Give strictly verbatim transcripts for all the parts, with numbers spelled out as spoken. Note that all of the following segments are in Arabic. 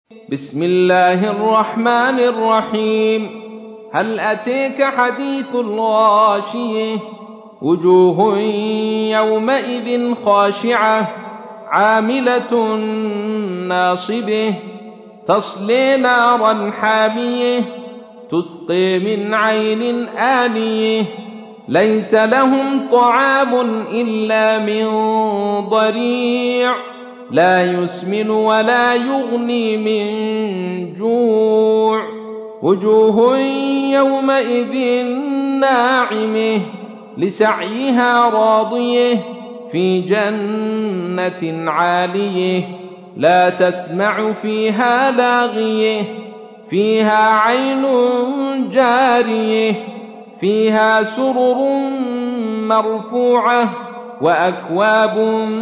بسم الله الرحمن الرحيم. هل أتيك حديث الغاشية؟ وجوه يومئذ خاشعة عاملة ناصبة تصلي نارا حامية تسقي من عين آنية ليس لهم طعام إلا من ضريع لا يسمن ولا يغني من جوع. وجوه يومئذ ناعمة لسعيها راضية في جنة عالية لا تسمع فيها لاغية فيها عين جارية فيها سرر مرفوعة وأكواب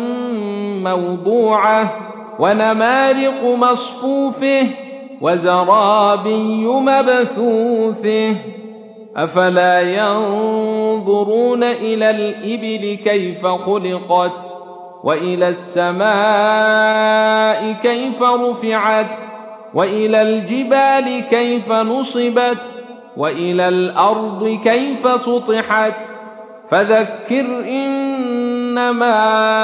موضوعة ونمارق مصفوفة وزرابي مبثوثة. أفلا ينظرون إلى الإبل كيف خلقت وإلى السماء كيف رفعت وإلى الجبال كيف نصبت وإلى الأرض كيف سطحت. فذكر إنما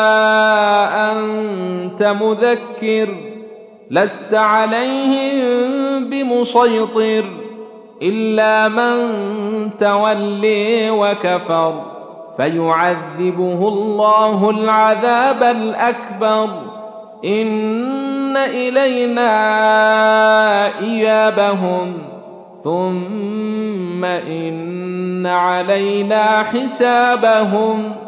أنت مذكر لست عليهم بمسيطر إلا من تولي وكفر فيعذبه الله العذاب الأكبر. إن إلينا إيابهم ثم إن علينا حسابهم.